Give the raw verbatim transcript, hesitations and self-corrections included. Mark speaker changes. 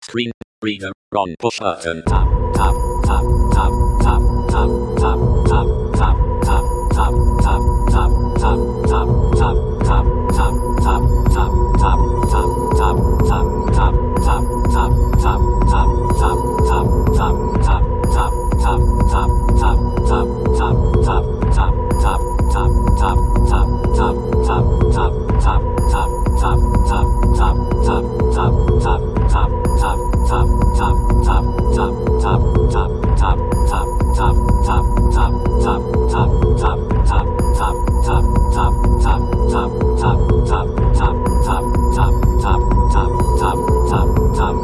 Speaker 1: Screen reader on push button. Tap tap tap tap tap tap tap tap tap tap tap tap tap tap tap tap tap tap tap